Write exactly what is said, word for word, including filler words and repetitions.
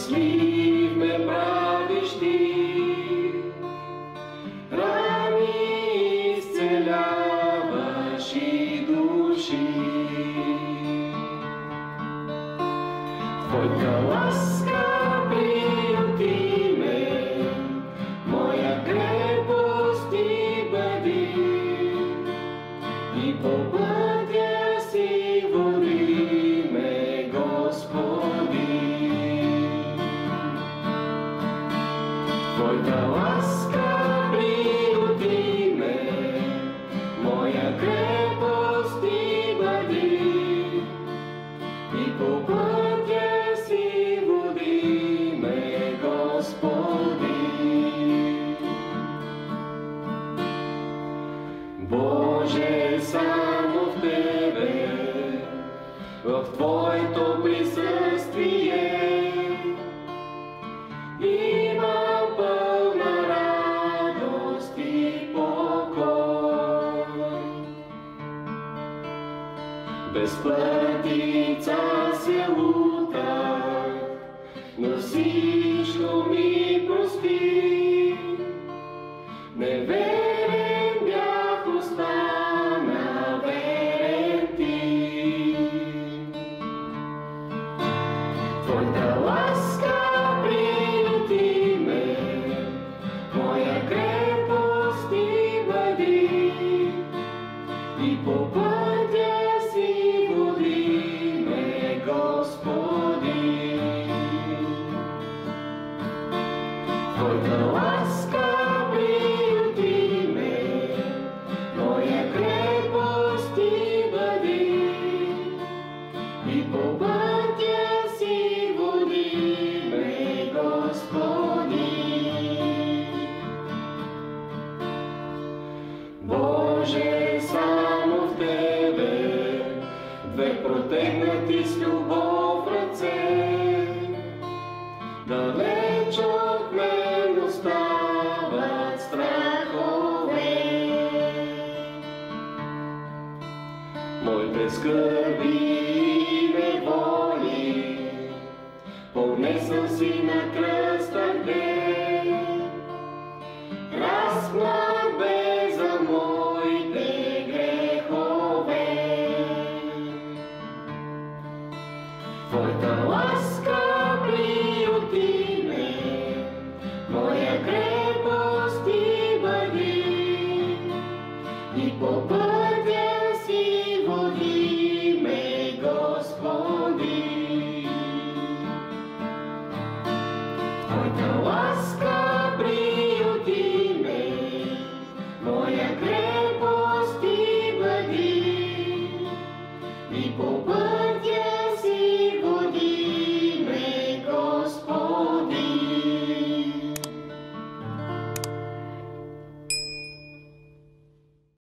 щастлив ме правиш ти, рани изцеляваш и души. Твоята ласка приюти ме, моя крепост ти бъди, и по пътя си води ме, Господи. Твоята ласка приюти ме, моя крепост ти бъди, и по пътя си води ме, Господи. Боже, само в Тебе, в Твоето присъствие имам пълна радост и покой. Без пътица се лутах, но всичко ми прости. Неверен бях, остана верен ти. Твоята ласка приюти ме, моя крепост ти бъди, и по пътя си води ме, Господи. Твоята ласка приюти ме, моя крепост ти бъди, и по пътя си води ме, Господи. Боже, само в Тебе две протегнати с любов ръце, далеч от мен остават страхове. Моите скърби и неволи понесъл си на кръста, где разпнат бе за моите грехове. Твоята ласка приюти ме, моя крепост ти бъди, и по пътя си води ме, Господи. Твоята ласка приюти ме, моя крепост ти бъди, и по пътя